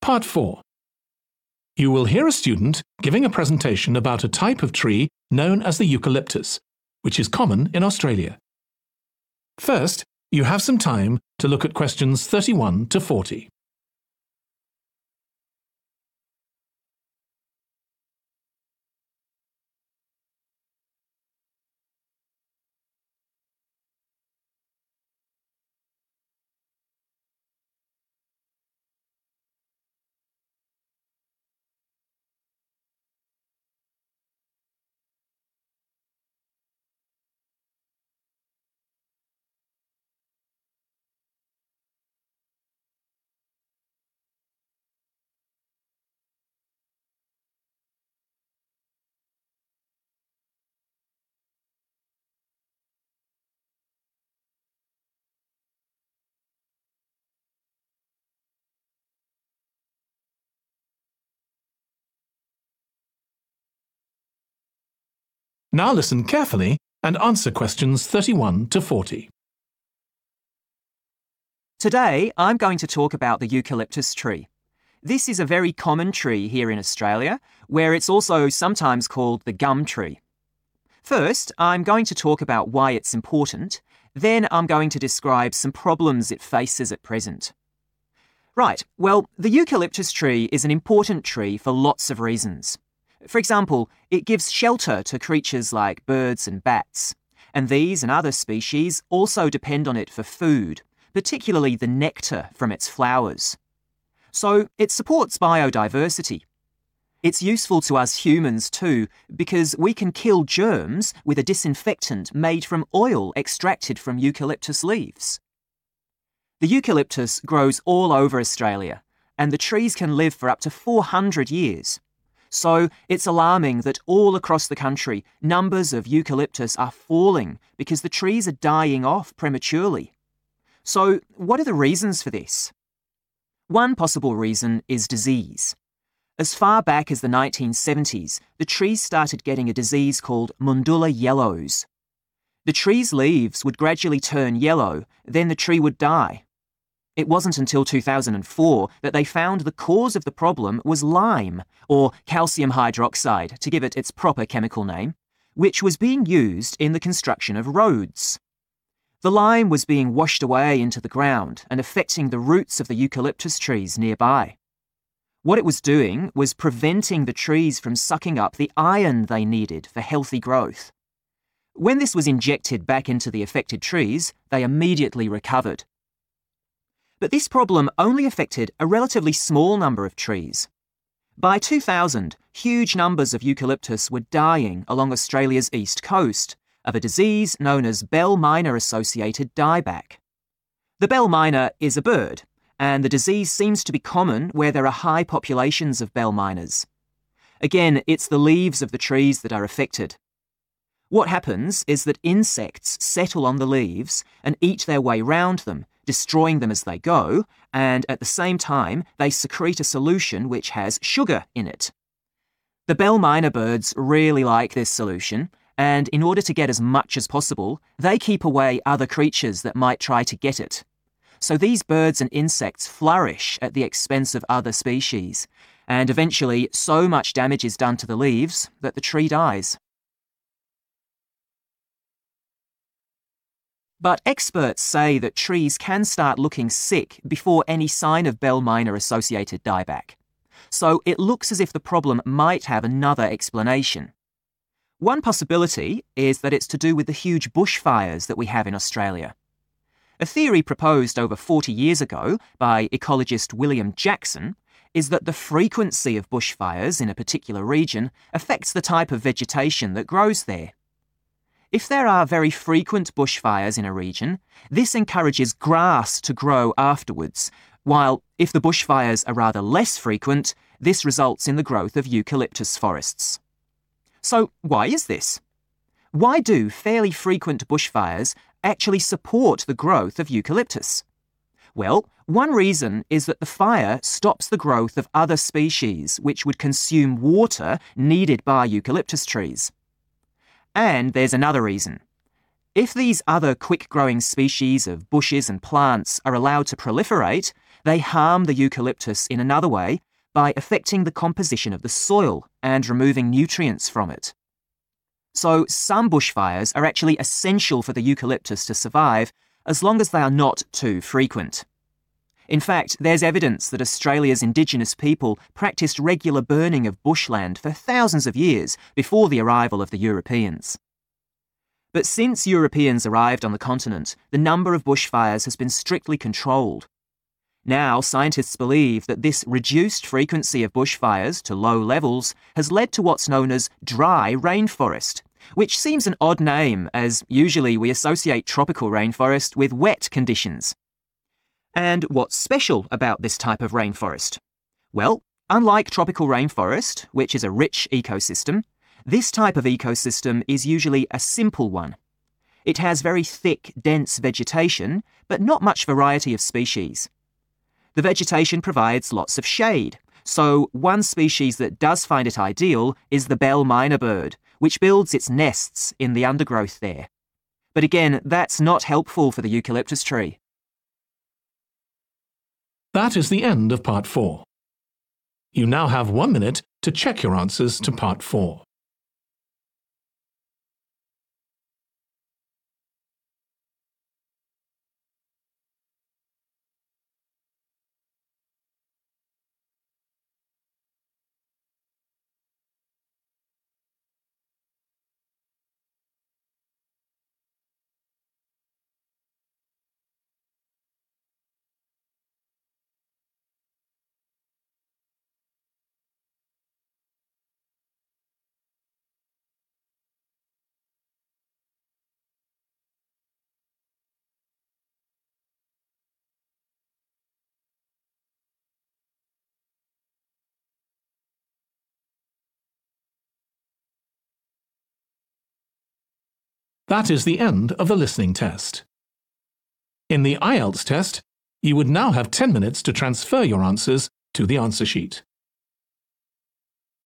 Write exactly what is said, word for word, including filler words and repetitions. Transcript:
Part four. You will hear a student giving a presentation about a type of tree known as the eucalyptus, which is common in Australia. First, you have some time to look at questions thirty-one to forty. Now listen carefully and answer questions thirty-one to forty. Today, I'm going to talk about the eucalyptus tree. This is a very common tree here in Australia, where it's also sometimes called the gum tree. First, I'm going to talk about why it's important. Then I'm going to describe some problems it faces at present. Right, well, the eucalyptus tree is an important tree for lots of reasons. For example, it gives shelter to creatures like birds and bats, and these and other species also depend on it for food, particularly the nectar from its flowers. So it supports biodiversity. It's useful to us humans too, because we can kill germs with a disinfectant made from oil extracted from eucalyptus leaves. The eucalyptus grows all over Australia, and the trees can live for up to four hundred years. So it's alarming that all across the country, numbers of eucalyptus are falling because the trees are dying off prematurely. So what are the reasons for this? One possible reason is disease. As far back as the nineteen seventies, the trees started getting a disease called Mundula yellows. The tree's leaves would gradually turn yellow, then the tree would die. It wasn't until two thousand four that they found the cause of the problem was lime, or calcium hydroxide, to give it its proper chemical name, which was being used in the construction of roads. The lime was being washed away into the ground and affecting the roots of the eucalyptus trees nearby. What it was doing was preventing the trees from sucking up the iron they needed for healthy growth. When this was injected back into the affected trees, they immediately recovered. But this problem only affected a relatively small number of trees. By two thousand, huge numbers of eucalyptus were dying along Australia's east coast of a disease known as bell miner-associated dieback. The bell miner is a bird, and the disease seems to be common where there are high populations of bell miners. Again, it's the leaves of the trees that are affected. What happens is that insects settle on the leaves and eat their way round them, destroying them as they go, and at the same time, they secrete a solution which has sugar in it. The bell miner birds really like this solution, and in order to get as much as possible, they keep away other creatures that might try to get it. So these birds and insects flourish at the expense of other species, and eventually so much damage is done to the leaves that the tree dies. But experts say that trees can start looking sick before any sign of bell miner-associated dieback. So it looks as if the problem might have another explanation. One possibility is that it's to do with the huge bushfires that we have in Australia. A theory proposed over forty years ago by ecologist William Jackson is that the frequency of bushfires in a particular region affects the type of vegetation that grows there. If there are very frequent bushfires in a region, this encourages grass to grow afterwards, while if the bushfires are rather less frequent, this results in the growth of eucalyptus forests. So why is this? Why do fairly frequent bushfires actually support the growth of eucalyptus? Well, one reason is that the fire stops the growth of other species which would consume water needed by eucalyptus trees. And there's another reason. If these other quick-growing species of bushes and plants are allowed to proliferate, They harm the eucalyptus in another way by affecting the composition of the soil and removing nutrients from it. So some bushfires are actually essential for the eucalyptus to survive as long as they are not too frequent. In fact, there's evidence that Australia's Indigenous people practiced regular burning of bushland for thousands of years before the arrival of the Europeans. But since Europeans arrived on the continent, the number of bushfires has been strictly controlled. Now, scientists believe that this reduced frequency of bushfires to low levels has led to what's known as dry rainforest, which seems an odd name as usually we associate tropical rainforest with wet conditions. And what's special about this type of rainforest? Well, unlike tropical rainforest, which is a rich ecosystem, this type of ecosystem is usually a simple one. It has very thick, dense vegetation, but not much variety of species. The vegetation provides lots of shade, so one species that does find it ideal is the bell myna bird, which builds its nests in the undergrowth there. But again, that's not helpful for the eucalyptus tree. That is the end of part four. You now have one minute to check your answers to part four. That is the end of the listening test. In the I E L T S test, you would now have ten minutes to transfer your answers to the answer sheet.